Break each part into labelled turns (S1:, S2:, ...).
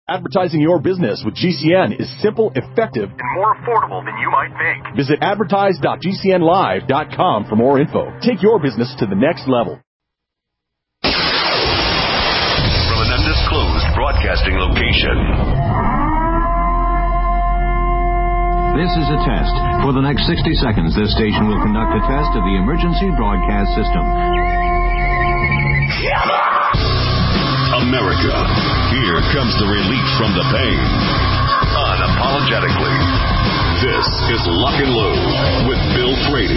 S1: Advertising your business with GCN is simple, effective,
S2: and more affordable than you might think.
S1: Visit advertise.gcnlive.com for more info. Take your business to the next level.
S2: From an undisclosed broadcasting location.
S3: This is a test. For the next 60 seconds, this station will conduct a test of the emergency broadcast system.
S2: America, here comes the relief from the pain. Unapologetically. This is Lock and Load with Bill Frady.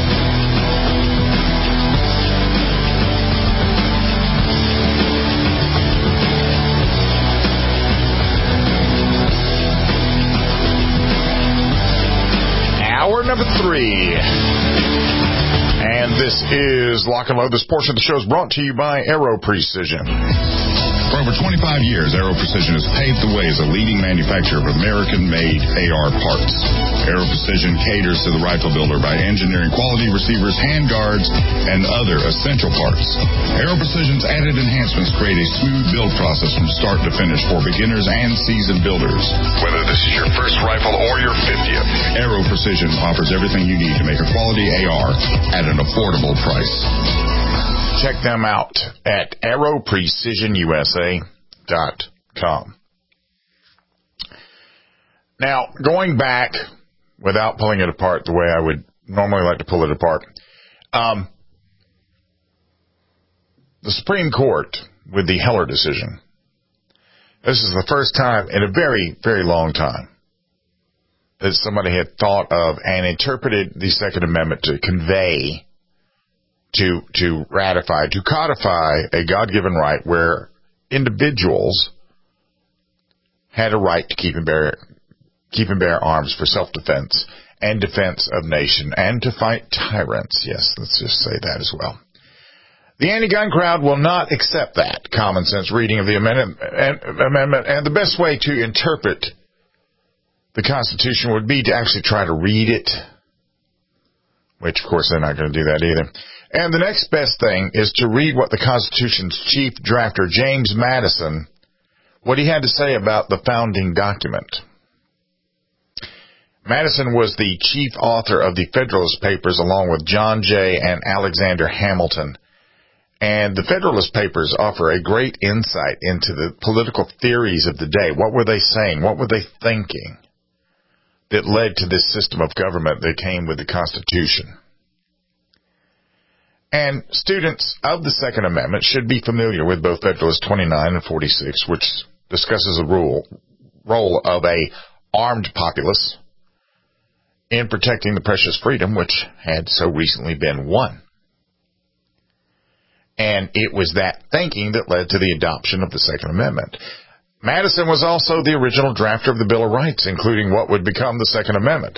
S4: Hour number 3. And this is Lock and Load. This portion of the show is brought to you by Aero Precision. For over 25 years, Aero Precision has paved the way as a leading manufacturer of American-made AR parts. Aero Precision caters to the rifle builder by engineering quality receivers, handguards, and other essential parts. Aero Precision's added enhancements create a smooth build process from start to finish for beginners and seasoned builders. Whether this is your first rifle or your 50th, Aero Precision offers everything you need to make a quality AR at an affordable price. Check them out at AeroPrecisionUSA.com. Now, going back, without pulling it apart the way I would normally like to pull it apart, the Supreme Court, with the Heller decision, this is the first time in a very, very long time that somebody had thought of and interpreted the Second Amendment to convey, to ratify, to codify a God-given right where individuals had a right to keep and bear arms for self-defense and defense of nation and to fight tyrants. Yes, let's just say that as well. The anti-gun crowd will not accept that common sense reading of the amendment, and the best way to interpret the Constitution would be to actually try to read it, which, of course, they're not going to do that either. And the next best thing is to read what the Constitution's chief drafter, James Madison, what he had to say about the founding document. Madison was the chief author of the Federalist Papers along with John Jay and Alexander Hamilton. And the Federalist Papers offer a great insight into the political theories of the day. What were they saying? What were they thinking that led to this system of government that came with the Constitution? And students of the Second Amendment should be familiar with both Federalist 29 and 46, which discusses the role of a armed populace in protecting the precious freedom which had so recently been won. And it was that thinking that led to the adoption of the Second Amendment. Madison was also the original drafter of the Bill of Rights, including what would become the Second Amendment.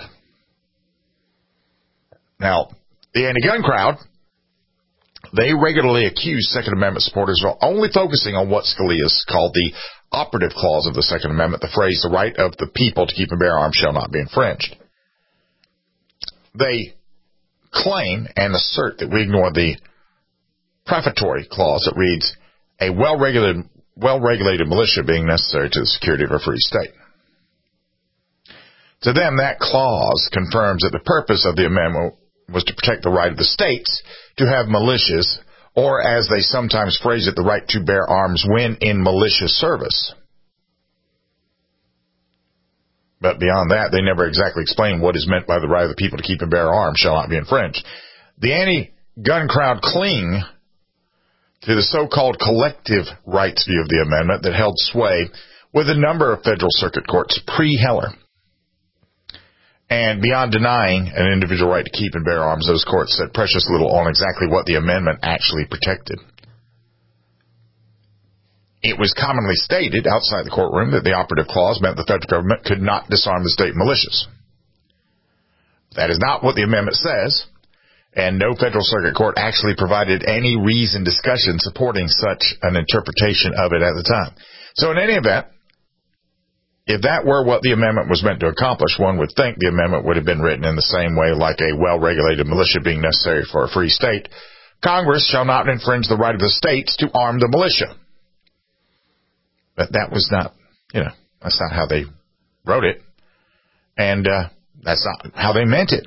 S4: Now, the anti-gun crowd, they regularly accuse Second Amendment supporters of only focusing on what Scalia called the operative clause of the Second Amendment, the phrase, the right of the people to keep and bear arms shall not be infringed. They claim and assert that we ignore the prefatory clause that reads, a well-regulated militia being necessary to the security of a free state. To them, that clause confirms that the purpose of the amendment was to protect the right of the states to have militias, or as they sometimes phrase it, the right to bear arms when in militia service. But beyond that, they never exactly explain what is meant by the right of the people to keep and bear arms shall not be infringed. The anti-gun crowd cling to the so-called collective rights view of the amendment that held sway with a number of federal circuit courts pre-Heller. And beyond denying an individual right to keep and bear arms, those courts said precious little on exactly what the amendment actually protected. It was commonly stated outside the courtroom that the operative clause meant the federal government could not disarm the state militias. That is not what the amendment says, and no federal circuit court actually provided any reasoned discussion supporting such an interpretation of it at the time. So in any event, if that were what the amendment was meant to accomplish, one would think the amendment would have been written in the same way, like a well-regulated militia being necessary for a free state. Congress shall not infringe the right of the states to arm the militia. But that was not That's not how they wrote it. And that's not how they meant it.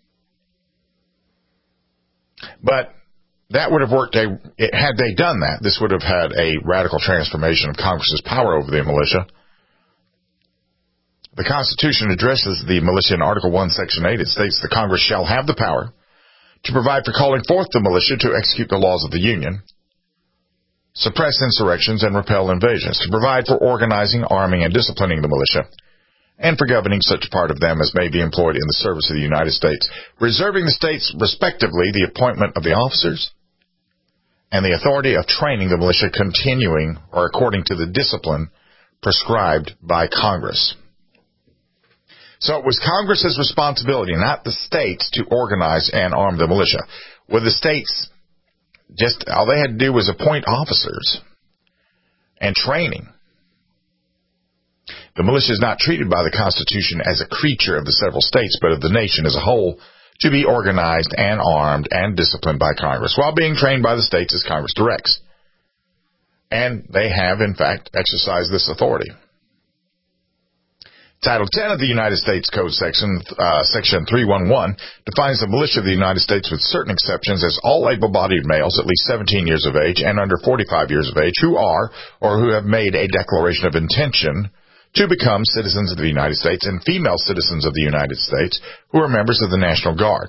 S4: But that would have worked. Had they done that, this would have had a radical transformation of Congress's power over the militia. The Constitution addresses the militia in Article 1, Section 8. It states the Congress shall have the power to provide for calling forth the militia to execute the laws of the Union, suppress insurrections, and repel invasions, to provide for organizing, arming, and disciplining the militia, and for governing such part of them as may be employed in the service of the United States, reserving the states, respectively, the appointment of the officers and the authority of training the militia continuing or according to the discipline prescribed by Congress. So it was Congress's responsibility, not the states, to organize and arm the militia. With the states, just all they had to do was appoint officers and training. The militia is not treated by the Constitution as a creature of the several states, but of the nation as a whole, to be organized and armed and disciplined by Congress, while being trained by the states as Congress directs. And they have, in fact, exercised this authority. Title 10 of the United States Code Section 311 defines the militia of the United States with certain exceptions as all able-bodied males at least 17 years of age and under 45 years of age who are or who have made a declaration of intention to become citizens of the United States, and female citizens of the United States who are members of the National Guard.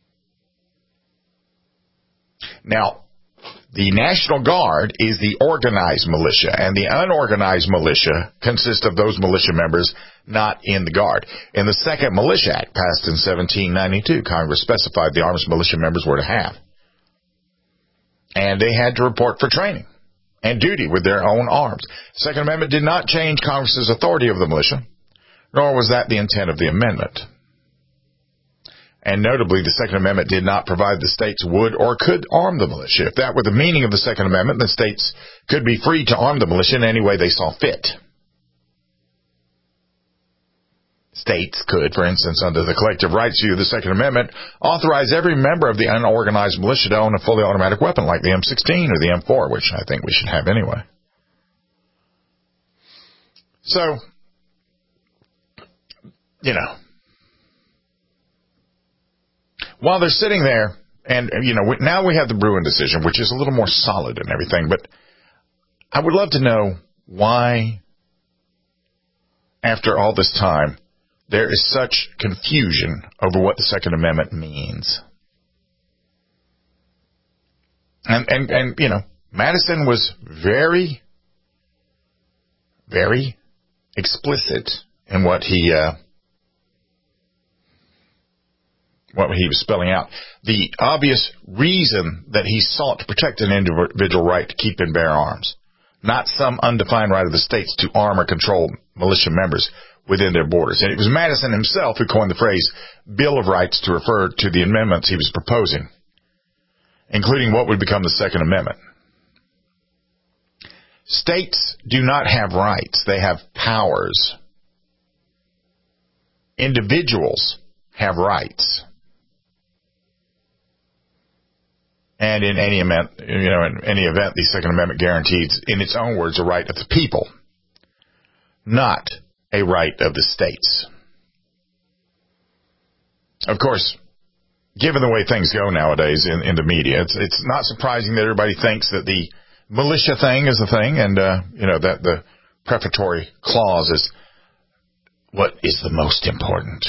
S4: Now, the National Guard is the organized militia, and the unorganized militia consists of those militia members not in the Guard. In the Second Militia Act, passed in 1792, Congress specified the arms militia members were to have. And they had to report for training and duty with their own arms. The Second Amendment did not change Congress's authority of the militia, nor was that the intent of the amendment. And notably, the Second Amendment did not provide the states would or could arm the militia. If that were the meaning of the Second Amendment, the states could be free to arm the militia in any way they saw fit. States could, for instance, under the collective rights view of the Second Amendment, authorize every member of the unorganized militia to own a fully automatic weapon like the M16 or the M4, which I think we should have anyway. So, while they're sitting there, and, now we have the Bruen decision, which is a little more solid and everything, but I would love to know why, after all this time, there is such confusion over what the Second Amendment means. And Madison was very, very explicit in what he was spelling out. The obvious reason that he sought to protect an individual right to keep and bear arms, not some undefined right of the states to arm or control militia members within their borders. And it was Madison himself who coined the phrase Bill of Rights to refer to the amendments he was proposing, including what would become the Second Amendment. States do not have rights. They have powers. Individuals have rights. And in any event, the Second Amendment guarantees, in its own words, a right of the people, not a right of the states. Of course, given the way things go nowadays in the media, it's not surprising that everybody thinks that the militia thing is the thing, and that the prefatory clause is what is the most important.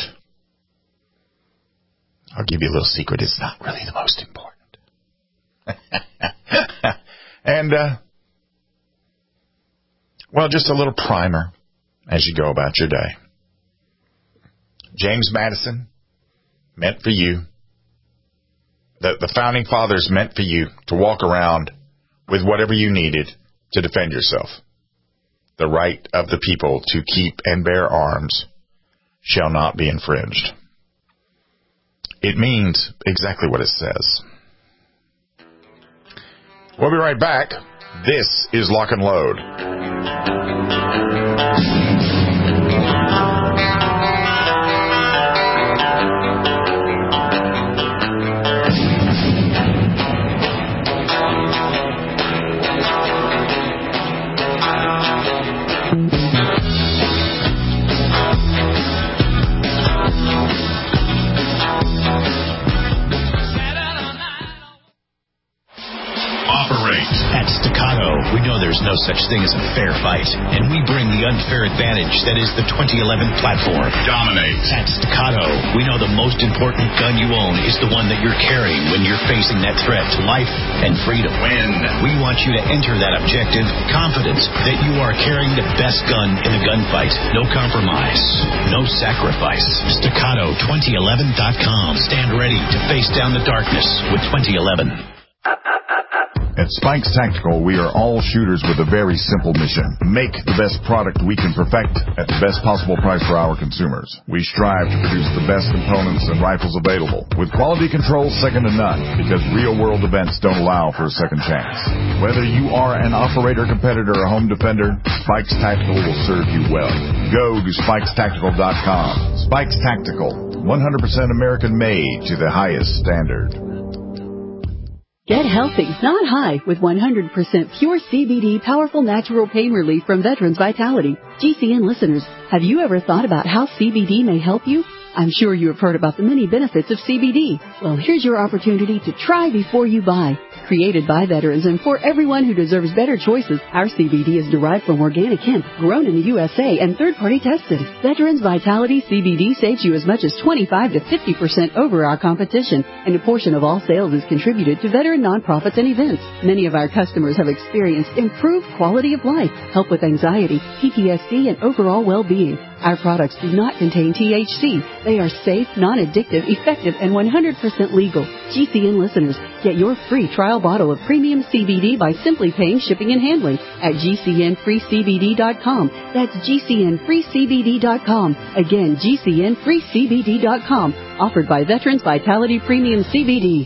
S4: I'll give you a little secret: it's not really the most important. And just a little primer as you go about your day. James Madison meant for you. The Founding Fathers meant for you to walk around with whatever you needed to defend yourself. The right of the people to keep and bear arms shall not be infringed. It means exactly what it says. We'll be right back. This is Lock and Load.
S5: such thing as a fair fight, and we bring the unfair advantage that is the 2011 platform.
S2: Dominate.
S5: At Staccato, we know the most important gun you own is the one that you're carrying when you're facing that threat to life and freedom.
S2: Win.
S5: We want you to enter that objective confident that you are carrying the best gun in the gunfight. No compromise, no sacrifice. Staccato2011.com. Stand ready to face down the darkness with 2011.
S4: At Spikes Tactical, we are all shooters with a very simple mission. Make the best product we can perfect at the best possible price for our consumers. We strive to produce the best components and rifles available, with quality control second to none, because real-world events don't allow for a second chance. Whether you are an operator, competitor, or home defender, Spikes Tactical will serve you well. Go to SpikesTactical.com. Spikes Tactical, 100% American-made to the highest standard.
S6: Get healthy, not high, with 100% pure CBD powerful natural pain relief from Veterans Vitality. GCN listeners, have you ever thought about how CBD may help you? I'm sure you have heard about the many benefits of CBD. Well, here's your opportunity to try before you buy. Created by veterans and for everyone who deserves better choices, our CBD is derived from organic hemp, grown in the USA, and third-party tested. Veterans Vitality CBD saves you as much as 25 to 50% over our competition, and a portion of all sales is contributed to veteran nonprofits and events. Many of our customers have experienced improved quality of life, help with anxiety, PTSD, and overall well-being. Our products do not contain THC. They are safe, non-addictive, effective, and 100% legal. GCN listeners, get your free trial bottle of premium CBD by simply paying shipping and handling at GCNFreeCBD.com. That's GCNFreeCBD.com. Again, GCNFreeCBD.com. Offered by Veterans Vitality Premium CBD.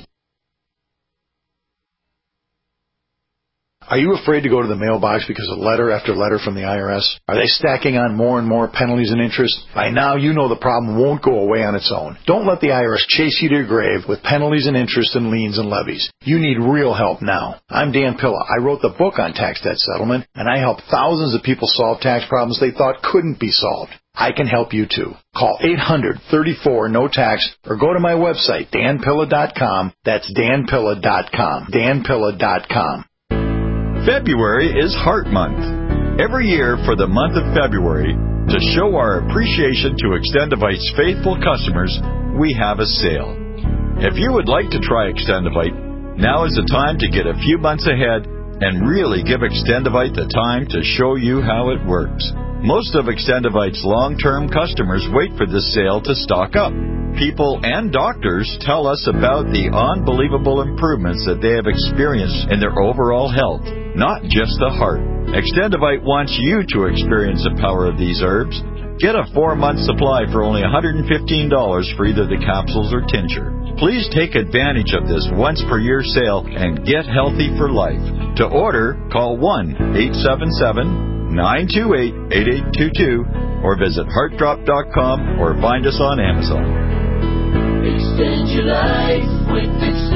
S7: Are you afraid to go to the mailbox because of letter after letter from the IRS? Are they stacking on more and more penalties and interest? By now, you know the problem won't go away on its own. Don't let the IRS chase you to your grave with penalties and interest and liens and levies. You need real help now. I'm Dan Pilla. I wrote the book on tax debt settlement, and I help thousands of people solve tax problems they thought couldn't be solved. I can help you too. Call 800-34-NO-TAX or go to my website, danpilla.com. That's danpilla.com. danpilla.com.
S8: February is Heart Month. Every year for the month of February, to show our appreciation to Extendivite's faithful customers, we have a sale. If you would like to try Extendivite, now is the time to get a few months ahead and really give Extendivite the time to show you how it works. Most of Extendivite's long-term customers wait for this sale to stock up. People and doctors tell us about the unbelievable improvements that they have experienced in their overall health, not just the heart. Extendivite wants you to experience the power of these herbs. Get a 4-month supply for only $115 for either the capsules or tincture. Please take advantage of this once-per-year sale and get healthy for life. To order, call 1-877-928-8822 or visit heartdrop.com or find us on Amazon.
S9: Extend your life with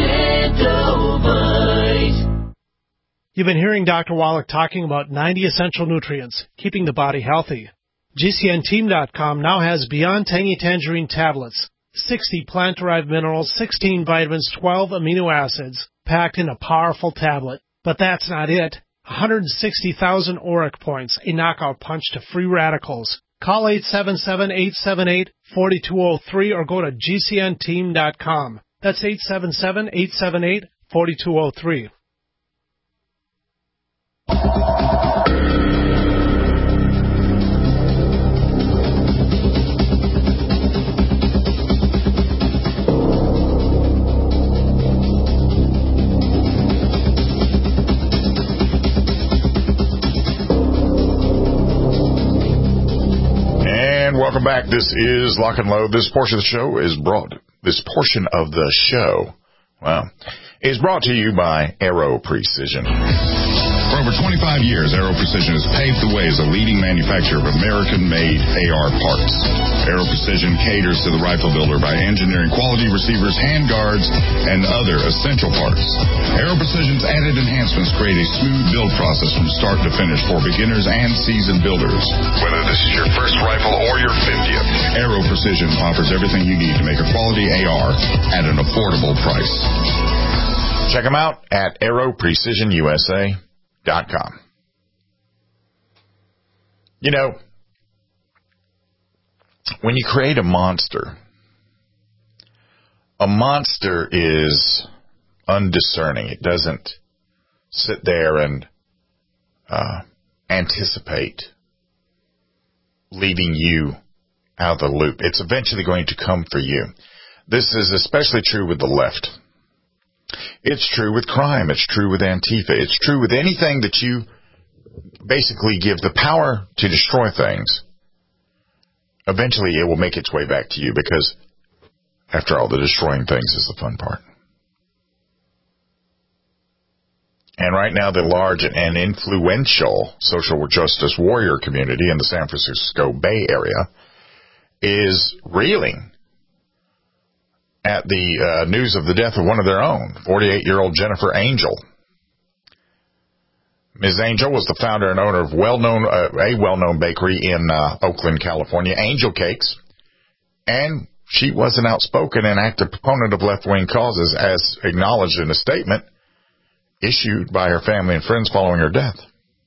S9: Extendovite.
S10: You've been hearing Dr. Wallach talking about 90 essential nutrients, keeping the body healthy. GCNteam.com now has Beyond Tangy Tangerine tablets, 60 plant-derived minerals, 16 vitamins, 12 amino acids, packed in a powerful tablet. But that's not it. 160,000 auric points, a knockout punch to free radicals. Call 877-878-4203 or go to GCNteam.com. That's 877-878-4203.
S4: Welcome back. This is Lock and Load. This portion of the show is brought to you by Aero Precision.
S11: For over 25 years, Aero Precision has paved the way as a leading manufacturer of American-made AR parts. Aero Precision caters to the rifle builder by engineering quality receivers, handguards, and other essential parts. Aero Precision's added enhancements create a smooth build process from start to finish for beginners and seasoned builders.
S2: Whether this is your first rifle or your 50th,
S11: Aero Precision offers everything you need to make a quality AR at an affordable price.
S4: Check them out at aeroprecisionusa.com. You know, when you create a monster is undiscerning. It doesn't sit there and anticipate leaving you out of the loop. It's eventually going to come for you. This is especially true with the left. It's true with crime. It's true with Antifa. It's true with anything that you basically give the power to destroy things. Eventually it will make its way back to you because, after all, the destroying things is the fun part. And right now, the large and influential social justice warrior community in the San Francisco Bay Area is reeling at the news of the death of one of their own, 48-year-old Jennifer Angel. Ms. Angel was the founder and owner of a well-known bakery in Oakland, California, Angel Cakes, and she was an outspoken and active proponent of left-wing causes, as acknowledged in a statement issued by her family and friends following her death.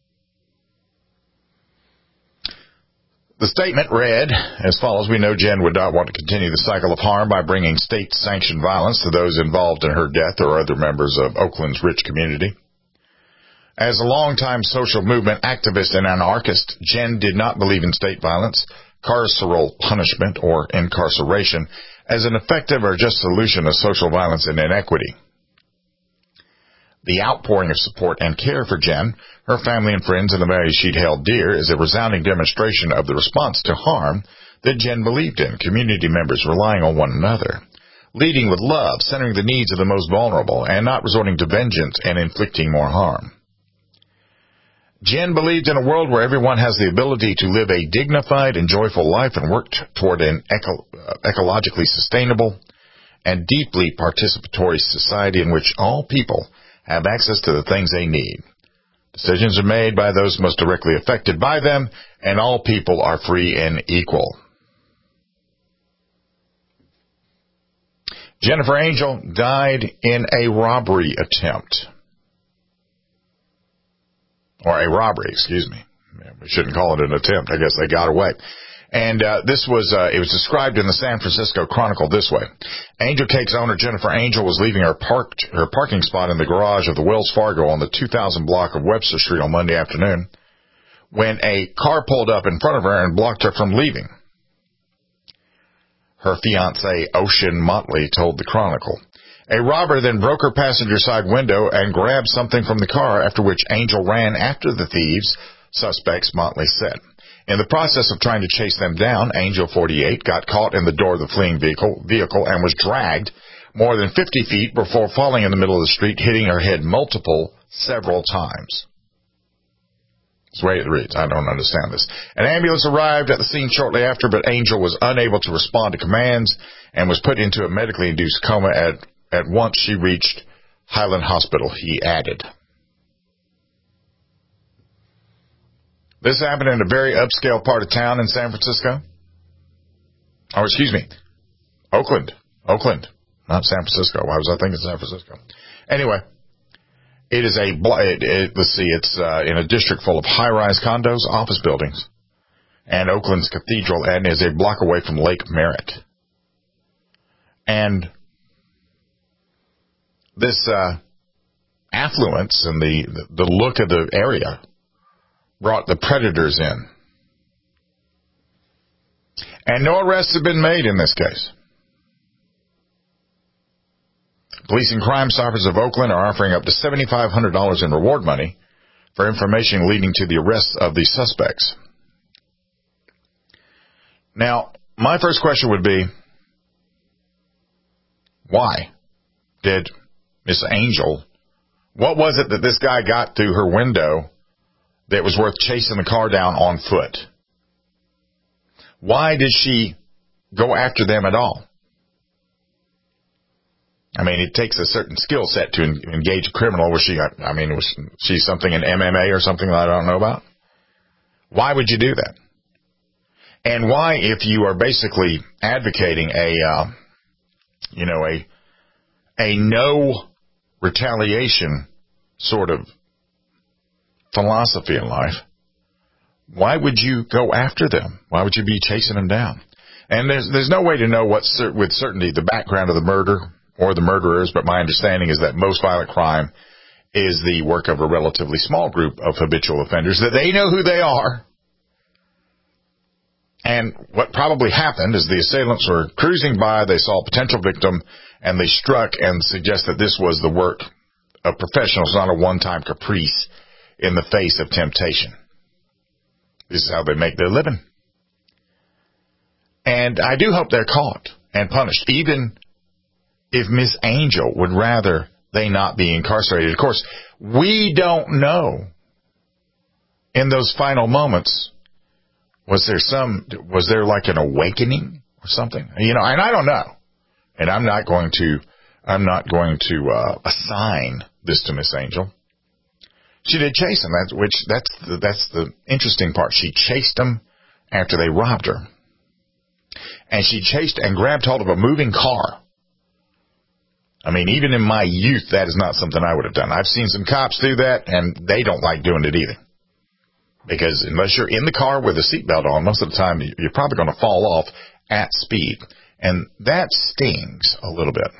S4: The statement read as follows: "We know Jen would not want to continue the cycle of harm by bringing state-sanctioned violence to those involved in her death or other members of Oakland's rich community. As a longtime social movement activist and anarchist, Jen did not believe in state violence, carceral punishment, or incarceration as an effective or just solution of social violence and inequity. The outpouring of support and care for Jen, her family and friends, and the values she'd held dear is a resounding demonstration of the response to harm that Jen believed in, community members relying on one another, leading with love, centering the needs of the most vulnerable, and not resorting to vengeance and inflicting more harm. Jen believed in a world where everyone has the ability to live a dignified and joyful life and work toward an ecologically sustainable and deeply participatory society in which all people have access to the things they need. Decisions are made by those most directly affected by them, and all people are free and equal." Jennifer Angel died in a robbery attempt. Or a robbery, excuse me. We shouldn't call it an attempt. I guess they got away. And it was described in the San Francisco Chronicle this way. Angel Cakes owner Jennifer Angel was leaving her parking spot in the garage of the Wells Fargo on the 2000 block of Webster Street on Monday afternoon when a car pulled up in front of her and blocked her from leaving. Her fiancé, Ocean Motley, told the Chronicle. A robber then broke her passenger side window and grabbed something from the car, after which Angel ran after the thieves, suspects, Motley said. In the process of trying to chase them down, Angel, 48, got caught in the door of the fleeing vehicle and was dragged more than 50 feet before falling in the middle of the street, hitting her head several times. That's the way it reads. I don't understand this. An ambulance arrived at the scene shortly after, but Angel was unable to respond to commands and was put into a medically induced coma at once she reached Highland Hospital, he added. This happened in a very upscale part of town in San Francisco. Or, excuse me, Oakland. Oakland, not San Francisco. Why was I thinking San Francisco? Anyway, it is it's in a district full of high-rise condos, office buildings, and Oakland's cathedral, and is a block away from Lake Merritt. And this affluence and the look of the area brought the predators in. And no arrests have been made in this case. Police and Crime Stoppers of Oakland are offering up to $7,500 in reward money for information leading to the arrest of the suspects. Now, my first question would be, why did Miss Angel, what was it that this guy got through her window that was worth chasing the car down on foot? Why did she go after them at all? I mean, it takes a certain skill set to engage a criminal. Was she something in MMA or something that I don't know about? Why would you do that? And why, if you are basically advocating a no retaliation sort of philosophy in life, why would you go after them? Why would you be chasing them down? And there's no way to know with certainty the background of the murder or the murderers, but my understanding is that most violent crime is the work of a relatively small group of habitual offenders, that they know who they are. And what probably happened is the assailants were cruising by, they saw a potential victim, and they struck and suggest that this was the work of professionals, not a one-time caprice in the face of temptation. This is how they make their living. And I do hope they're caught and punished, even if Miss Angel would rather they not be incarcerated. Of course, we don't know in those final moments, was there like an awakening or something? You know, and I don't know. And I'm not going to assign this to Miss Angel. She did chase them, that's the interesting part. She chased them after they robbed her. And she chased and grabbed hold of a moving car. I mean, even in my youth, that is not something I would have done. I've seen some cops do that, and they don't like doing it either. Because unless you're in the car with a seatbelt on, most of the time you're probably going to fall off at speed. And that stings a little bit.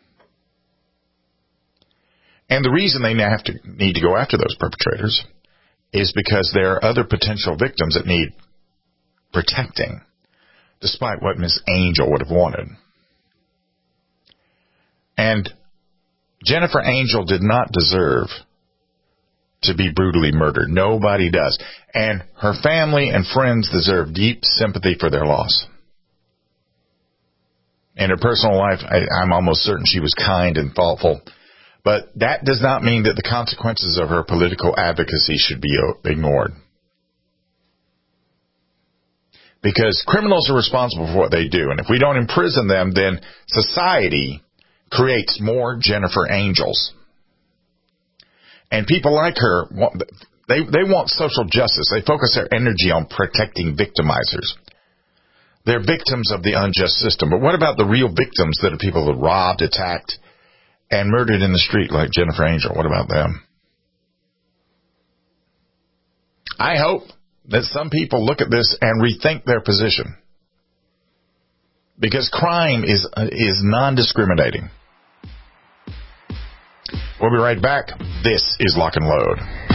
S4: And the reason they need to go after those perpetrators is because there are other potential victims that need protecting, despite what Miss Angel would have wanted. And Jennifer Angel did not deserve to be brutally murdered. Nobody does. And her family and friends deserve deep sympathy for their loss. In her personal life, I'm almost certain she was kind and thoughtful. But that does not mean that the consequences of her political advocacy should be ignored. Because criminals are responsible for what they do. And if we don't imprison them, then society creates more Jennifer Angels. And people like her, they want social justice. They focus their energy on protecting victimizers. They're victims of the unjust system. But what about the real victims that are people that robbed, attacked, and murdered in the street like Jennifer Angel? What about them? I hope that some people look at this and rethink their position. Because crime is non-discriminating. We'll be right back. This is Lock and Load.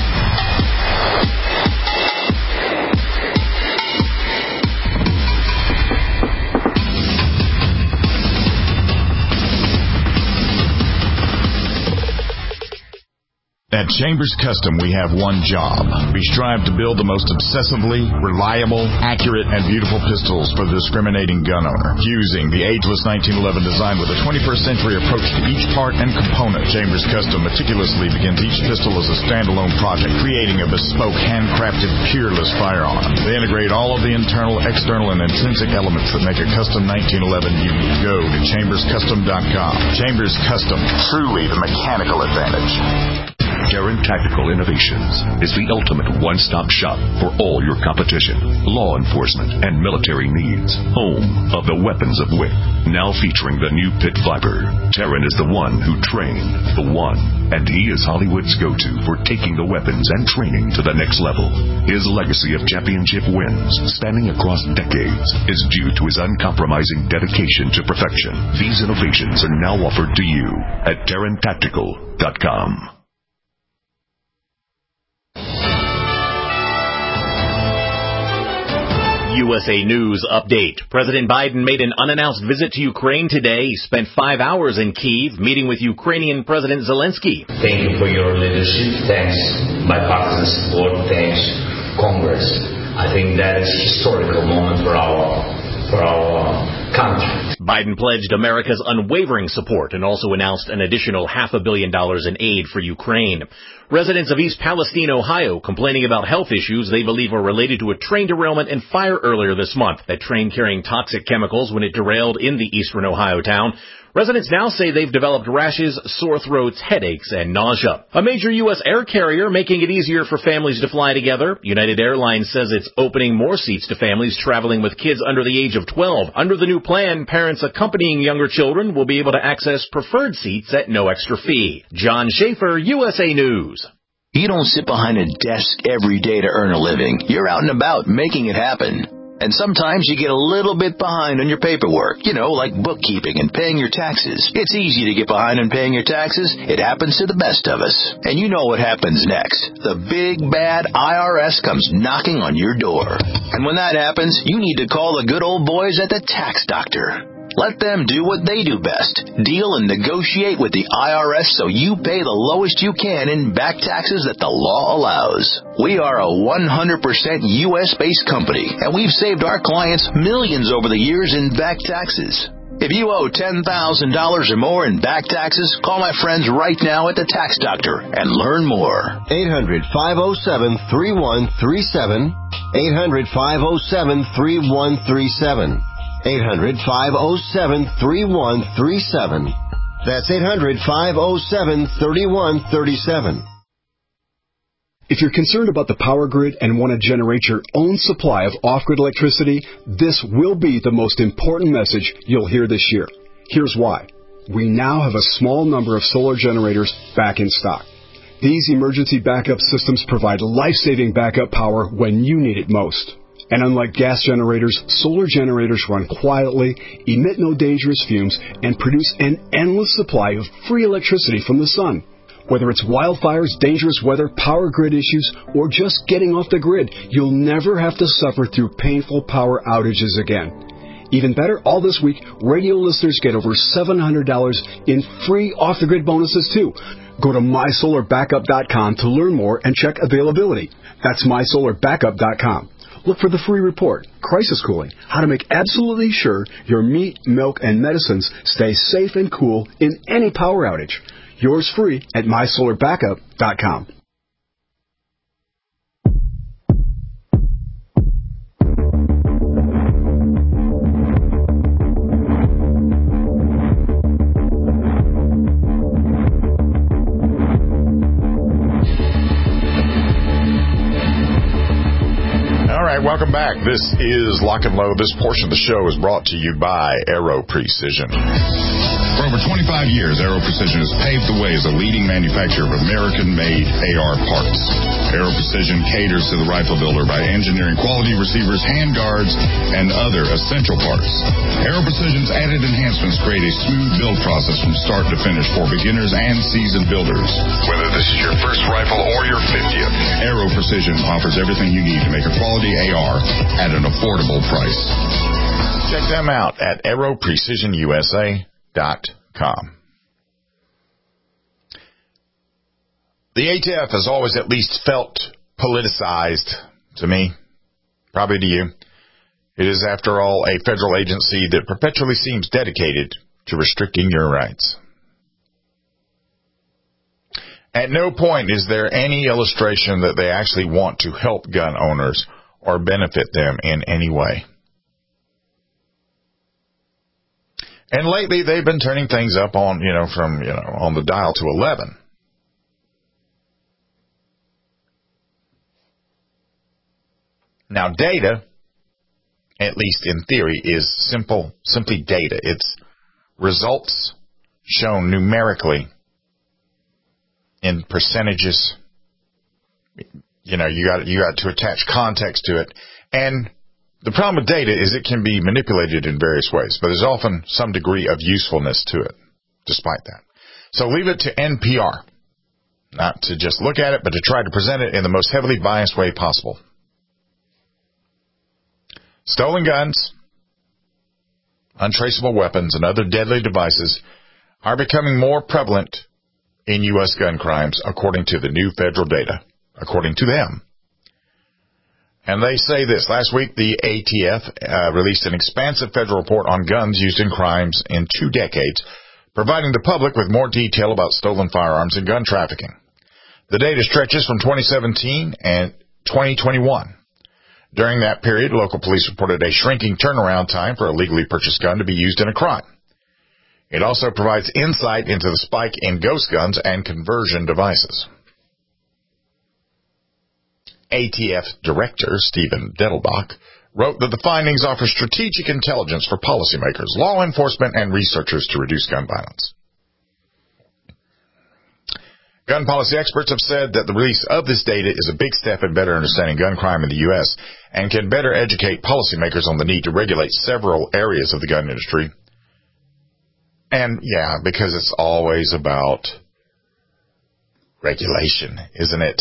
S4: At Chambers Custom, we have one job. We strive to build the most obsessively reliable, accurate, and beautiful pistols for the discriminating gun owner. Fusing the ageless 1911 design with a 21st century approach to each part and component, Chambers Custom meticulously begins each pistol as a standalone project, creating a bespoke, handcrafted, peerless firearm. They integrate all of the internal, external, and intrinsic elements that make a custom 1911 unique. Go to chamberscustom.com. Chambers Custom, truly the mechanical advantage.
S2: Terran Tactical Innovations is the ultimate one-stop shop for all your competition, law enforcement, and military needs. Home of the weapons of wit. Now featuring the new Pit Viper. Terran is the one who trained the one, and he is Hollywood's go-to for taking the weapons and training to the next level. His legacy of championship wins, spanning across decades, is due to his uncompromising dedication to perfection. These innovations are now offered to you at TerranTactical.com.
S12: USA News Update. President Biden made an unannounced visit to Ukraine today. He spent 5 hours in Kyiv meeting with Ukrainian President Zelensky.
S13: Thank you for your leadership. Thanks, bipartisan support. Thanks, Congress. I think that is a historical moment for our country.
S12: Biden pledged America's unwavering support and also announced an additional $500 million in aid for Ukraine. Residents of East Palestine, Ohio, complaining about health issues they believe are related to a train derailment and fire earlier this month. That train carrying toxic chemicals when it derailed in the eastern Ohio town. Residents now say they've developed rashes, sore throats, headaches, and nausea. A major U.S. air carrier making it easier for families to fly together. United Airlines says it's opening more seats to families traveling with kids under the age of 12. Under the new plan, parents accompanying younger children will be able to access preferred seats at no extra fee. John Schaefer, USA News.
S14: You don't sit behind a desk every day to earn a living. You're out and about making it happen. And sometimes you get a little bit behind on your paperwork, like bookkeeping and paying your taxes. It's easy to get behind on paying your taxes. It happens to the best of us. And you know what happens next. The big, bad IRS comes knocking on your door. And when that happens, you need to call the good old boys at the Tax Doctor. Let them do what they do best. Deal and negotiate with the IRS so you pay the lowest you can in back taxes that the law allows. We are a 100% U.S.-based company, and we've saved our clients millions over the years in back taxes. If you owe $10,000 or more in back taxes, call my friends right now at the Tax Doctor and learn more.
S15: 800-507-3137. 800-507-3137. 800-507-3137. That's 800-507-3137.
S16: If you're concerned about the power grid and want to generate your own supply of off-grid electricity, this will be the most important message you'll hear this year. Here's why. We now have a small number of solar generators back in stock. These emergency backup systems provide life-saving backup power when you need it most. And unlike gas generators, solar generators run quietly, emit no dangerous fumes, and produce an endless supply of free electricity from the sun. Whether it's wildfires, dangerous weather, power grid issues, or just getting off the grid, you'll never have to suffer through painful power outages again. Even better, all this week, radio listeners get over $700 in free off-the-grid bonuses, too. Go to MySolarBackup.com to learn more and check availability. That's MySolarBackup.com. Look for the free report, Crisis Cooling, how to make absolutely sure your meat, milk, and medicines stay safe and cool in any power outage. Yours free at MySolarBackup.com.
S4: Welcome back. This is Lock and Load. This portion of the show is brought to you by Aero Precision.
S11: For over 25 years, Aero Precision has paved the way as a leading manufacturer of American-made AR parts. Aero Precision caters to the rifle builder by engineering quality receivers, handguards, and other essential parts. Aero Precision's added enhancements create a smooth build process from start to finish for beginners and seasoned builders. Whether this is your first rifle or your 50th, Aero Precision offers everything you need to make a quality AR at an affordable price.
S4: Check them out at aeroprecisionusa.com. The ATF has always at least felt politicized to me, probably to you. It is, after all, a federal agency that perpetually seems dedicated to restricting your rights. At no point is there any illustration that they actually want to help gun owners or benefit them in any way. And lately they've been turning things up on, on the dial to 11. Now data, at least in theory, is simply data. It's results shown numerically in percentages. You got to attach context to it. And the problem with data is it can be manipulated in various ways, but there's often some degree of usefulness to it, despite that. So leave it to NPR, not to just look at it, but to try to present it in the most heavily biased way possible. Stolen guns, untraceable weapons, and other deadly devices are becoming more prevalent in U.S. gun crimes, according to the new federal data, according to them. And they say this. Last week, the ATF released an expansive federal report on guns used in crimes in 2 decades, providing the public with more detail about stolen firearms and gun trafficking. The data stretches from 2017 and 2021. During that period, local police reported a shrinking turnaround time for a legally purchased gun to be used in a crime. It also provides insight into the spike in ghost guns and conversion devices. ATF Director Stephen Dettelbach wrote that the findings offer strategic intelligence for policymakers, law enforcement, and researchers to reduce gun violence. Gun policy experts have said that the release of this data is a big step in better understanding gun crime in the U.S. and can better educate policymakers on the need to regulate several areas of the gun industry. And, yeah, because it's always about regulation, isn't it?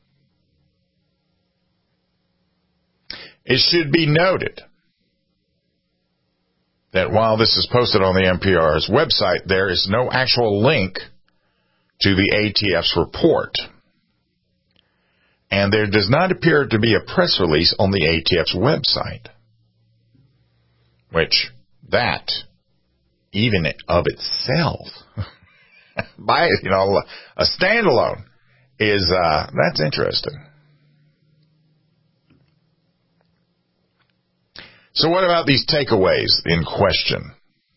S4: It should be noted that while this is posted on the NPR's website, there is no actual link to the ATF's report. And there does not appear to be a press release on the ATF's website. Which, that, even of itself, by, a standalone, is, that's interesting. So what about these takeaways in question?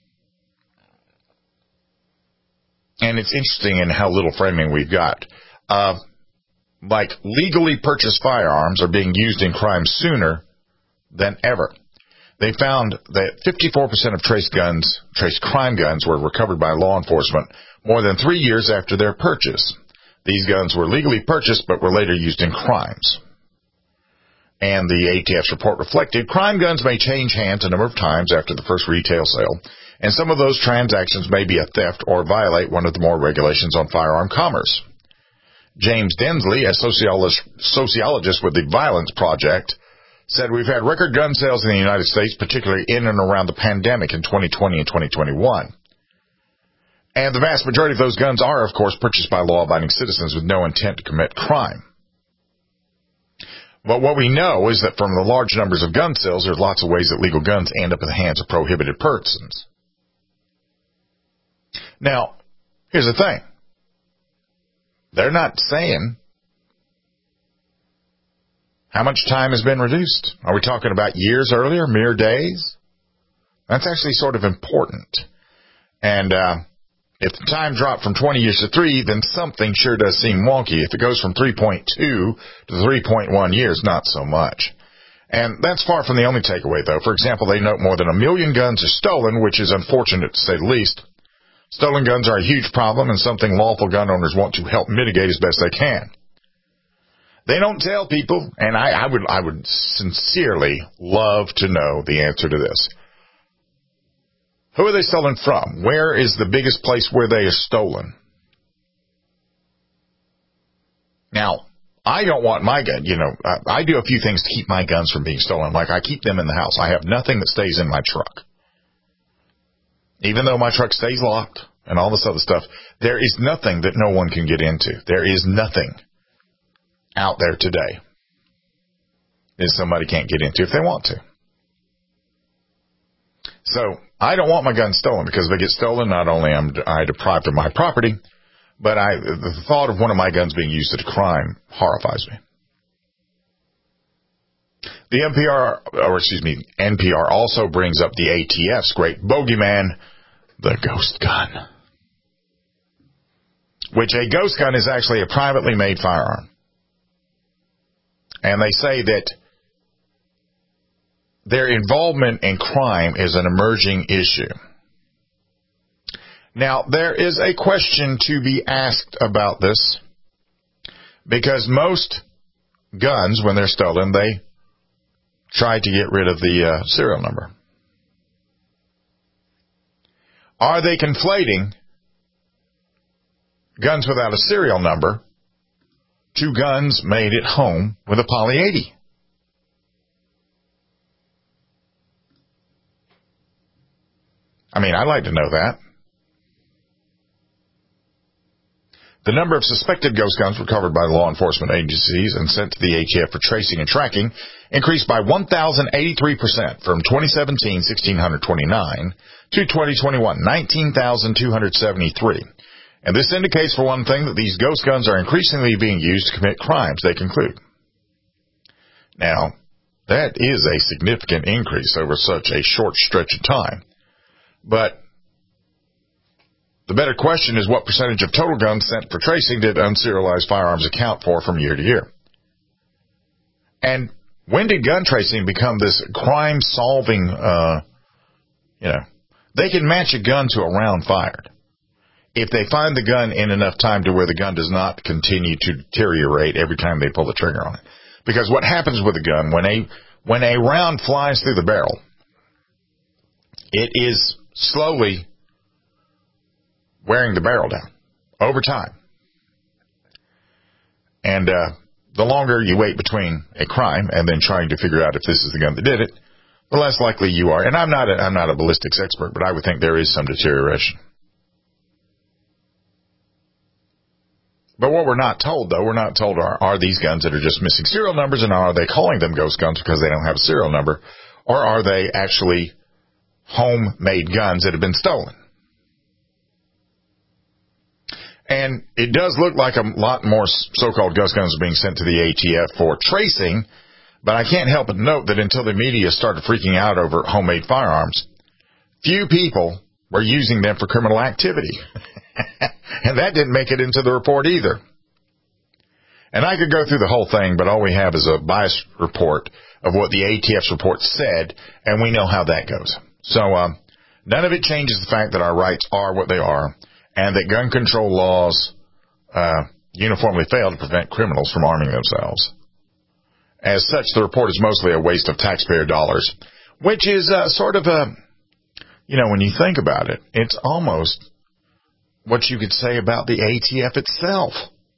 S4: And it's interesting in how little framing we've got. Like legally purchased firearms are being used in crime sooner than ever. They found that 54% of traced crime guns were recovered by law enforcement more than 3 years after their purchase. These guns were legally purchased but were later used in crimes. And the ATF's report reflected crime guns may change hands a number of times after the first retail sale, and some of those transactions may be a theft or violate one of the more regulations on firearm commerce. James Densley, a sociologist with the Violence Project, said we've had record gun sales in the United States, particularly in and around the pandemic in 2020 and 2021. And the vast majority of those guns are, of course, purchased by law-abiding citizens with no intent to commit crime. But what we know is that from the large numbers of gun sales, there's lots of ways that legal guns end up in the hands of prohibited persons. Now, here's the thing. They're not saying how much time has been reduced. Are we talking about years earlier, mere days? That's actually sort of important. And if the time dropped from 20 years to 3, then something sure does seem wonky. If it goes from 3.2 to 3.1 years, not so much. And that's far from the only takeaway, though. For example, they note more than 1 million guns are stolen, which is unfortunate to say the least. Stolen guns are a huge problem and something lawful gun owners want to help mitigate as best they can. They don't tell people, and I would sincerely love to know the answer to this. Who are they stolen from? Where is the biggest place where they are stolen? Now, I don't want my gun, I do a few things to keep my guns from being stolen. Like I keep them in the house. I have nothing that stays in my truck. Even though my truck stays locked and all this other stuff, there is nothing that no one can get into. There is nothing out there today that somebody can't get into if they want to. So I don't want my guns stolen, because if they get stolen, not only am I deprived of my property, but the thought of one of my guns being used at a crime horrifies me. The NPR also brings up the ATF's great bogeyman, the ghost gun. Which a ghost gun is actually a privately made firearm. And they say that their involvement in crime is an emerging issue. Now, there is a question to be asked about this, because most guns, when they're stolen, they try to get rid of the serial number. Are they conflating guns without a serial number to guns made at home with a Poly 80? I mean, I'd like to know that. The number of suspected ghost guns recovered by law enforcement agencies and sent to the ATF for tracing and tracking increased by 1,083% from 2017, 1,629, to 2021, 19,273. And this indicates, for one thing, that these ghost guns are increasingly being used to commit crimes, they conclude. Now, that is a significant increase over such a short stretch of time. But the better question is, what percentage of total guns sent for tracing did unserialized firearms account for from year to year? And when did gun tracing become this crime-solving, they can match a gun to a round fired. if they find the gun in enough time to where the gun does not continue to deteriorate every time they pull the trigger on it. Because what happens with a gun, when a round flies through the barrel, it is slowly wearing the barrel down over time. And the longer you wait between a crime and then trying to figure out if this is the gun that did it, the less likely you are. And I'm not a ballistics expert, but I would think there is some deterioration. But what we're not told, though, we're not told are these guns that are just missing serial numbers, and are they calling them ghost guns because they don't have a serial number, or are they actually homemade guns that have been stolen? And it does look like a lot more so-called ghost guns are being sent to the ATF for tracing, but I can't help but note that until the media started freaking out over homemade firearms, few people were using them for criminal activity. And that didn't make it into the report either. And I could go through the whole thing, but all we have is a biased report of what the ATF's report said, and we know how that goes. So none of it changes the fact that our rights are what they are, and that gun control laws uniformly fail to prevent criminals from arming themselves. As such, the report is mostly a waste of taxpayer dollars, which is sort of a, when you think about it, it's almost what you could say about the ATF itself.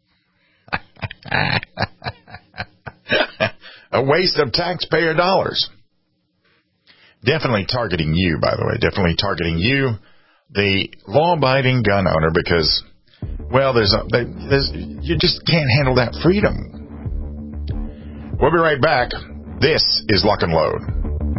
S4: A waste of taxpayer dollars. Definitely targeting you, by the way. Definitely targeting you, the law-abiding gun owner, because, well, you just can't handle that freedom. We'll be right back. This is Lock and Load.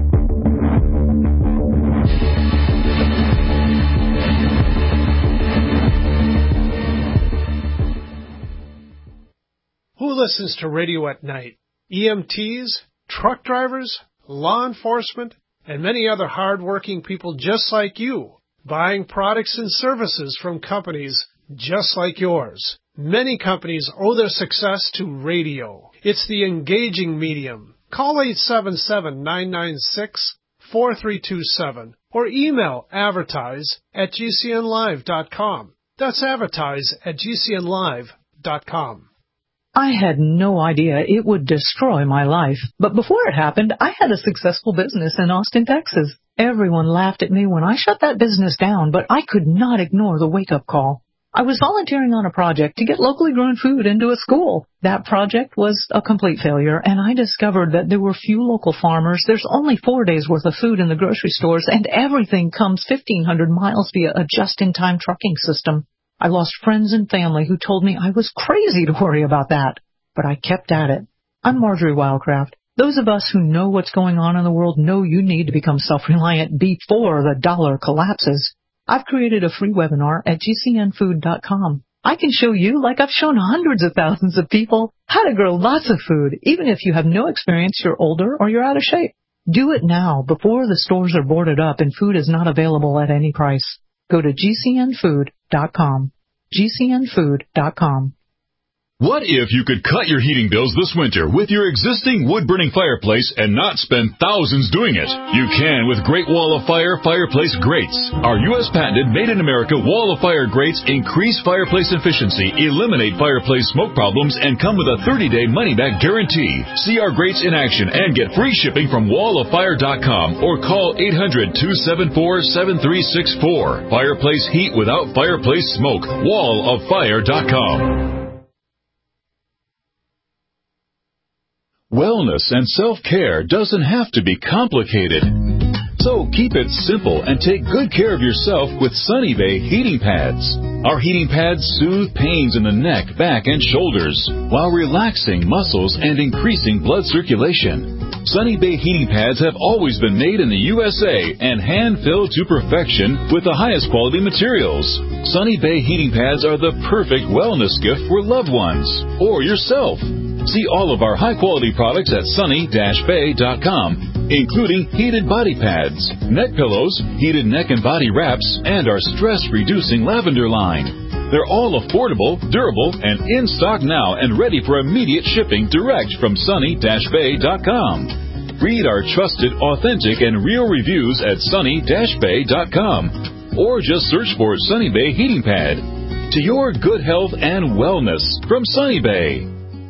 S10: Who listens to radio at night? EMTs, truck drivers, law enforcement, and many other hard-working people just like you, buying products and services from companies just like yours. Many companies owe their success to radio. It's the engaging medium. Call 877-996-4327 or email advertise@gcnlive.com. That's advertise@gcnlive.com.
S17: I had no idea it would destroy my life. But before it happened, I had a successful business in Austin, Texas. Everyone laughed at me when I shut that business down, but I could not ignore the wake-up call. I was volunteering on a project to get locally grown food into a school. That project was a complete failure, and I discovered that there were few local farmers. There's only 4 days' worth of food in the grocery stores, and everything comes 1,500 miles via a just-in-time trucking system. I lost friends and family who told me I was crazy to worry about that, but I kept at it. I'm Marjorie Wildcraft. Those of us who know what's going on in the world know you need to become self-reliant before the dollar collapses. I've created a free webinar at gcnfood.com. I can show you, like I've shown hundreds of thousands of people, how to grow lots of food, even if you have no experience, you're older, or you're out of shape. Do it now, before the stores are boarded up and food is not available at any price. Go to gcnfood.com. gcnfood.com.
S18: What if you could cut your heating bills this winter with your existing wood-burning fireplace and not spend thousands doing it? You can with Great Wall of Fire fireplace grates. Our U.S. patented made-in-America Wall of Fire grates increase fireplace efficiency, eliminate fireplace smoke problems, and come with a 30-day money-back guarantee. See our grates in action and get free shipping from walloffire.com or call 800-274-7364. Fireplace heat without fireplace smoke. walloffire.com. Wellness and self-care doesn't have to be complicated. So keep it simple and take good care of yourself with Sunny Bay heating pads. Our heating pads soothe pains in the neck, back, and shoulders while relaxing muscles and increasing blood circulation. Sunny Bay heating pads have always been made in the USA and hand-filled to perfection with the highest quality materials. Sunny Bay heating pads are the perfect wellness gift for loved ones or yourself. See all of our high-quality products at sunny-bay.com, including heated body pads, neck pillows, heated neck and body wraps, and our stress-reducing lavender line. They're all affordable, durable, and in stock now and ready for immediate shipping direct from sunny-bay.com. Read our trusted, authentic, and real reviews at sunny-bay.com. or just search for Sunny Bay Heating Pad. To your good health and wellness from Sunny Bay.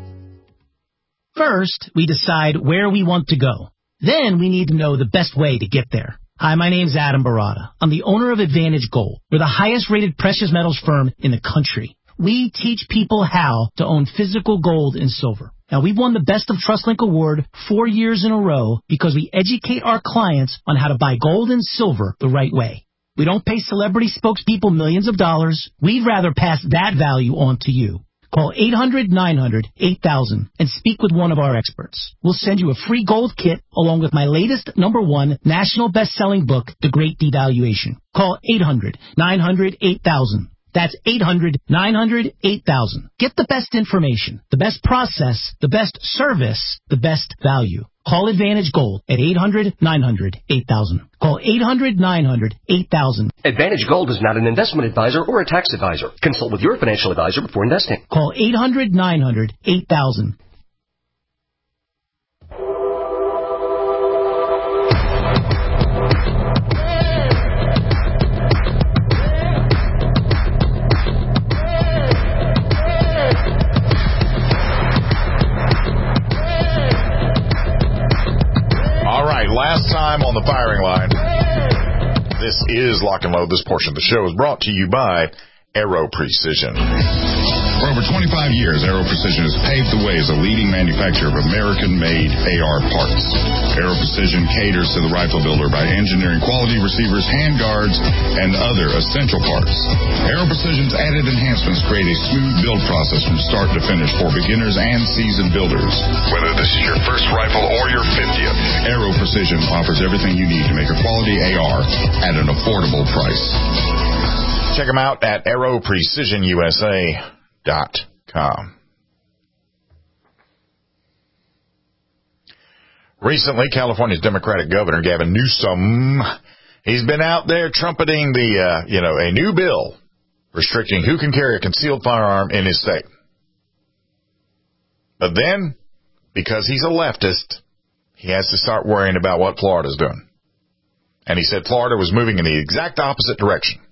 S19: First, we decide where we want to go. Then we need to know the best way to get there. Hi, my name's Adam Barada. I'm the owner of Advantage Gold. We're the highest rated precious metals firm in the country. We teach people how to own physical gold and silver. Now, we've won the Best of TrustLink Award 4 years in a row because we educate our clients on how to buy gold and silver the right way. We don't pay celebrity spokespeople millions of dollars. We'd rather pass that value on to you. Call 800-900-8000 and speak with one of our experts. We'll send you a free gold kit along with my latest #1 national best-selling book, The Great Devaluation. Call 800-900-8000. That's 800-900-8000. Get the best information, the best process, the best service, the best value. Call Advantage Gold at 800-900-8000. Call 800-900-8000.
S20: Advantage Gold is not an investment advisor or a tax advisor. Consult with your financial advisor before investing.
S19: Call 800-900-8000.
S4: Last time on the firing line, this is Lock and Load. This portion of the show is brought to you by Aero Precision.
S11: For over 25 years, Aero Precision has paved the way as a leading manufacturer of American-made AR parts. Aero Precision caters to the rifle builder by engineering quality receivers, handguards, and other essential parts. Aero Precision's added enhancements create a smooth build process from start to finish for beginners and seasoned builders. Whether this is your first rifle or your 50th, Aero Precision offers everything you need to make a quality AR at an affordable price.
S4: Check them out at aeroprecisionusa.com. Recently, California's Democratic Governor Gavin Newsom, he's been out there trumpeting a new bill restricting who can carry a concealed firearm in his state. But then, because he's a leftist, he has to start worrying about what Florida's doing. And he said Florida was moving in the exact opposite direction.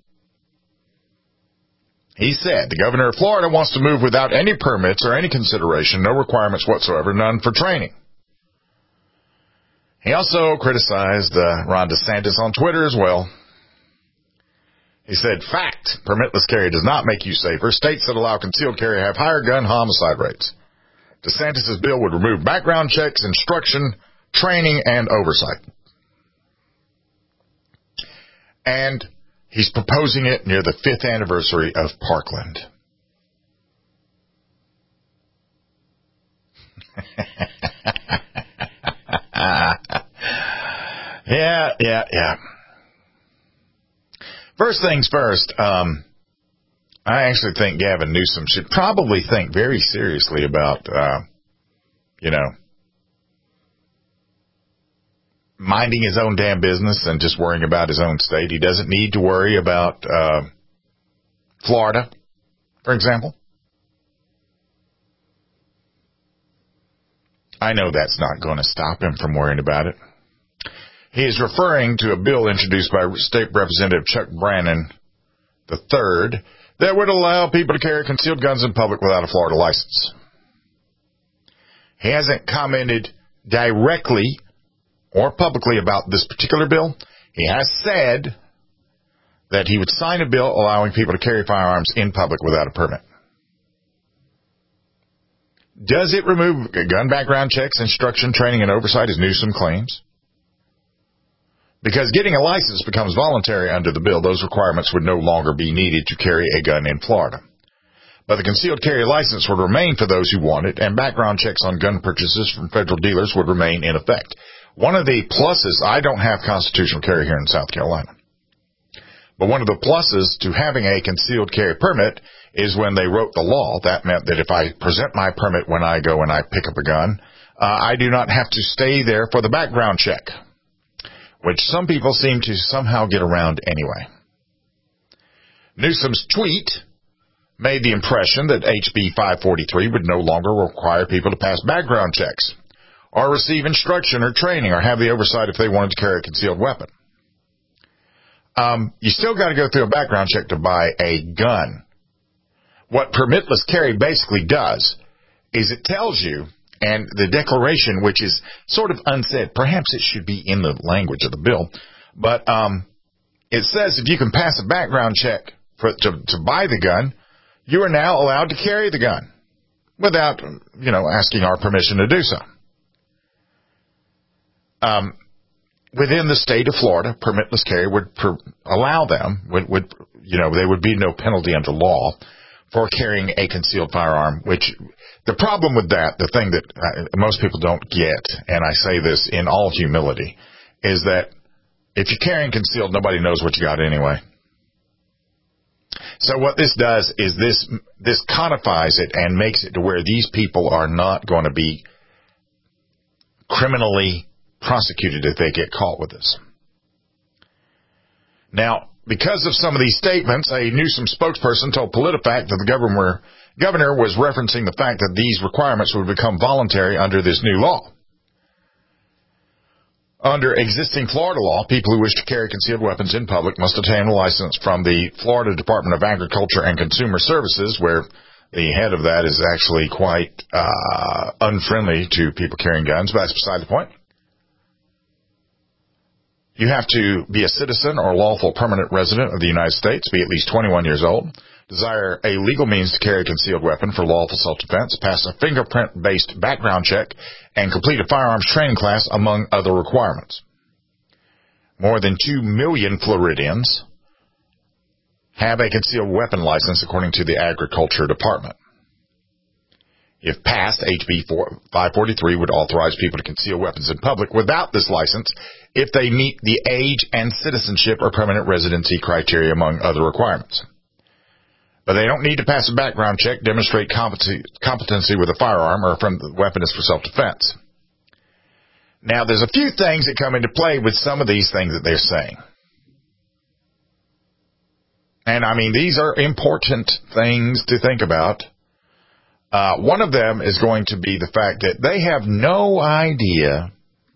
S4: He said the governor of Florida wants to move without any permits or any consideration, no requirements whatsoever, none for training. He also criticized Ron DeSantis on Twitter as well. He said, fact, permitless carry does not make you safer. States that allow concealed carry have higher gun homicide rates. DeSantis' bill would remove background checks, instruction, training, and oversight. And he's proposing it near the 5th anniversary of Parkland. Yeah. First things first, I actually think Gavin Newsom should probably think very seriously about, minding his own damn business and just worrying about his own state. He doesn't need to worry about Florida, for example. I know that's not going to stop him from worrying about it. He is referring to a bill introduced by State Representative Chuck Brannon III that would allow people to carry concealed guns in public without a Florida license. He hasn't commented directly or publicly about this particular bill. He has said that he would sign a bill allowing people to carry firearms in public without a permit. Does it remove gun background checks, instruction, training, and oversight, as Newsom claims? Because getting a license becomes voluntary under the bill, those requirements would no longer be needed to carry a gun in Florida. But the concealed carry license would remain for those who want it, and background checks on gun purchases from federal dealers would remain in effect. One of the pluses, I don't have constitutional carry here in South Carolina, but one of the pluses to having a concealed carry permit is when they wrote the law, that meant that if I present my permit when I go and I pick up a gun, I do not have to stay there for the background check, which some people seem to somehow get around anyway. Newsom's tweet made the impression that HB 543 would no longer require people to pass background checks or receive instruction or training or have the oversight if they wanted to carry a concealed weapon. You still got to go through a background check to buy a gun. What permitless carry basically does is it tells you, and the declaration, which is sort of unsaid, perhaps it should be in the language of the bill, but it says if you can pass a background check to buy the gun, you are now allowed to carry the gun without, asking our permission to do so. Within the state of Florida, permitless carry would allow them, there would be no penalty under law for carrying a concealed firearm, which the problem with that, the thing that most people don't get, and I say this in all humility, is that if you're carrying concealed, nobody knows what you got anyway. So what this does is this codifies it and makes it to where these people are not going to be criminally prosecuted if they get caught with this. Now, because of some of these statements, a Newsom spokesperson told PolitiFact that the governor was referencing the fact that these requirements would become voluntary under this new law. Under existing Florida law, people who wish to carry concealed weapons in public must obtain a license from the Florida Department of Agriculture and Consumer Services, where the head of that is actually quite unfriendly to people carrying guns, but that's beside the point. You have to be a citizen or lawful permanent resident of the United States, be at least 21 years old, desire a legal means to carry a concealed weapon for lawful self-defense, pass a fingerprint-based background check, and complete a firearms training class, among other requirements. More than 2 million Floridians have a concealed weapon license, according to the Agriculture Department. If passed, HB 543 would authorize people to conceal weapons in public without this license if they meet the age and citizenship or permanent residency criteria, among other requirements. But they don't need to pass a background check, demonstrate competency with a firearm, or from the weapon is for self-defense. Now, there's a few things that come into play with some of these things that they're saying. And, these are important things to think about. One of them is going to be the fact that they have no idea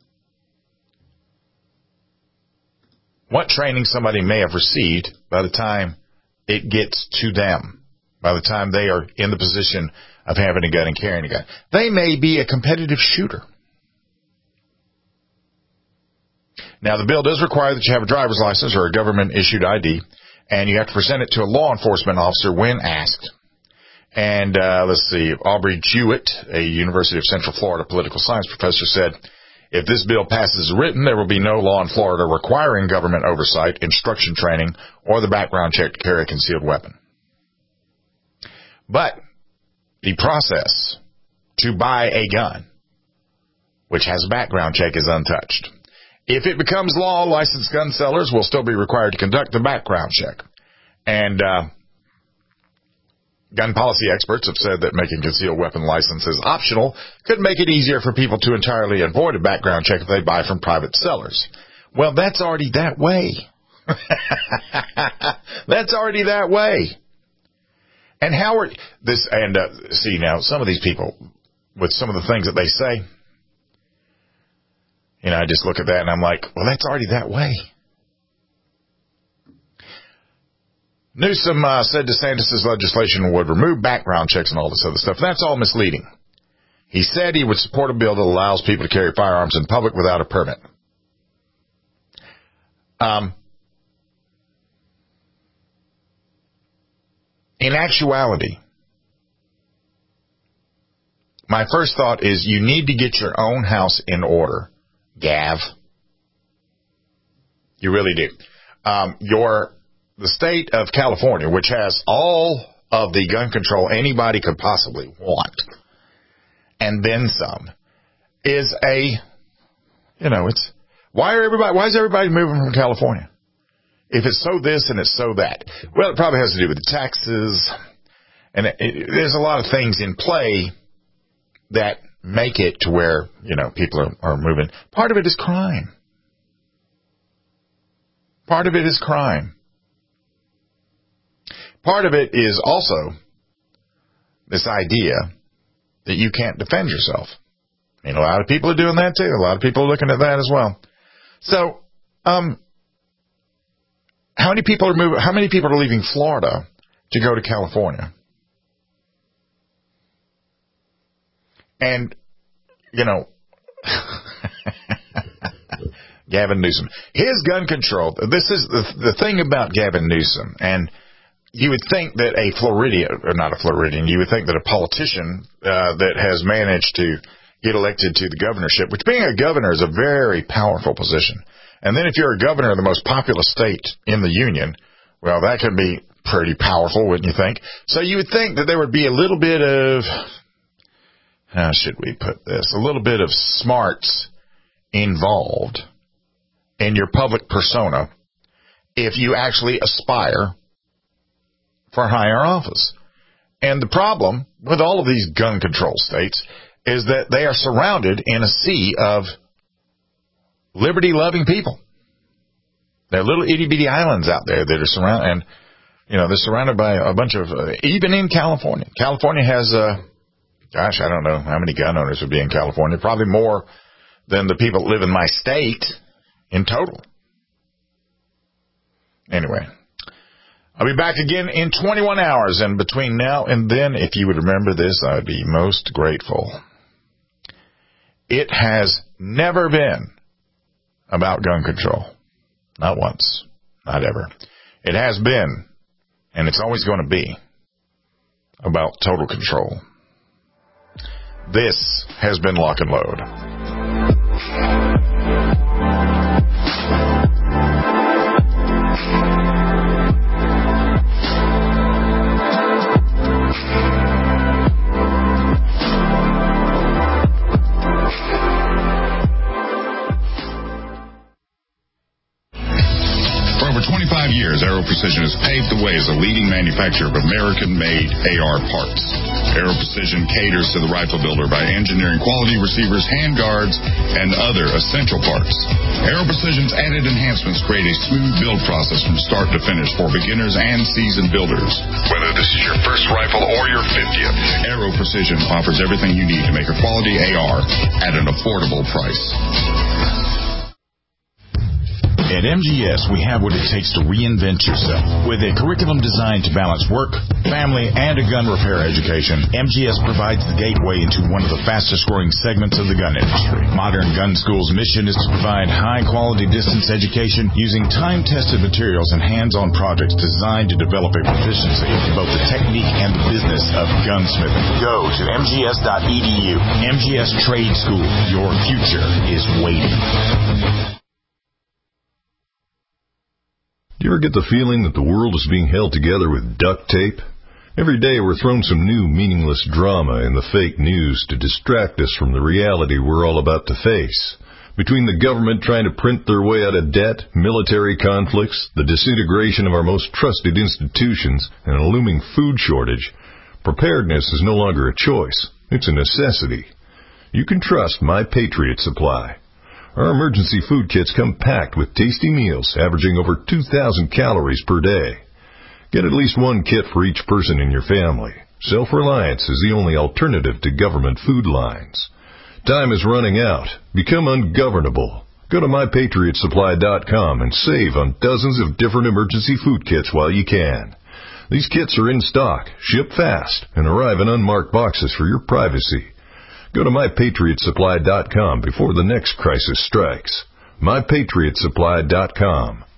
S4: what training somebody may have received by the time it gets to them, by the time they are in the position of having a gun and carrying a gun. They may be a competitive shooter. Now, the bill does require that you have a driver's license or a government-issued ID, and you have to present it to a law enforcement officer when asked. And let's see, Aubrey Jewett, a University of Central Florida political science professor, said, if this bill passes as written, there will be no law in Florida requiring government oversight, instruction training, or the background check to carry a concealed weapon. But the process to buy a gun, which has a background check, is untouched. If it becomes law, licensed gun sellers will still be required to conduct the background check. And gun policy experts have said that making concealed weapon licenses optional could make it easier for people to entirely avoid a background check if they buy from private sellers. Well, that's already that way. That's already that way. And how are this? And see, now some of these people, with some of the things that they say, I just look at that and I'm like, well, that's already that way. Newsom said DeSantis' legislation would remove background checks and all this other stuff. That's all misleading. He said he would support a bill that allows people to carry firearms in public without a permit. In actuality, my first thought is you need to get your own house in order, Gav. You really do. The state of California, which has all of the gun control anybody could possibly want, and then some, is it's, why is everybody moving from California? If it's so this and it's so that. Well, it probably has to do with the taxes, and there's a lot of things in play that make it to where, people are moving. Part of it is crime. Part of it is crime. Part of it is also this idea that you can't defend yourself. A lot of people are doing that too. A lot of people are looking at that as well. So, How many people are moving? How many people are leaving Florida to go to California? And, you know, Gavin Newsom, his gun control, this is the thing about Gavin Newsom, and you would think that a Floridian, or not a Floridian, you would think that a politician that has managed to get elected to the governorship, which being a governor is a very powerful position. And then if you're a governor of the most populous state in the union, well, that could be pretty powerful, wouldn't you think? So you would think that there would be a little bit of, how should we put this, a little bit of smarts involved in your public persona if you actually aspire for higher office. And the problem with all of these gun control states is that they are surrounded in a sea of liberty-loving people. There are little itty-bitty islands out there that are surrounded, and, you know, they're surrounded by a bunch of, even in California. California has, gosh, I don't know how many gun owners would be in California. Probably more than the people that live in my state in total. Anyway, I'll be back again in 21 hours, and between now and then, if you would remember this, I would be most grateful. It has never been about gun control. Not once. Not ever. It has been, and it's always going to be, about total control. This has been Lock and Load.
S11: For over 25 years, Aero Precision has paved the way as a leading manufacturer of American-made AR parts. Aero Precision caters to the rifle builder by engineering quality receivers, handguards, and other essential parts. Aero Precision's added enhancements create a smooth build process from start to finish for beginners and seasoned builders. Whether this is your first rifle or your 50th, Aero Precision offers everything you need to make a quality AR at an affordable price.
S21: At MGS, we have what it takes to reinvent yourself. With a curriculum designed to balance work, family, and a gun repair education, MGS provides the gateway into one of the fastest-growing segments of the gun industry. Modern Gun School's mission is to provide high-quality distance education using time-tested materials and hands-on projects designed to develop a proficiency in both the technique and the business of gunsmithing. Go to mgs.edu. MGS Trade School. Your future is waiting.
S22: Do you ever get the feeling that the world is being held together with duct tape? Every day we're thrown some new meaningless drama in the fake news to distract us from the reality we're all about to face. Between the government trying to print their way out of debt, military conflicts, the disintegration of our most trusted institutions, and a looming food shortage, preparedness is no longer a choice. It's a necessity. You can trust My Patriot Supply. Our emergency food kits come packed with tasty meals averaging over 2,000 calories per day. Get at least one kit for each person in your family. Self-reliance is the only alternative to government food lines. Time is running out. Become ungovernable. Go to MyPatriotSupply.com and save on dozens of different emergency food kits while you can. These kits are in stock, ship fast, and arrive in unmarked boxes for your privacy. Go to MyPatriotSupply.com before the next crisis strikes. MyPatriotSupply.com.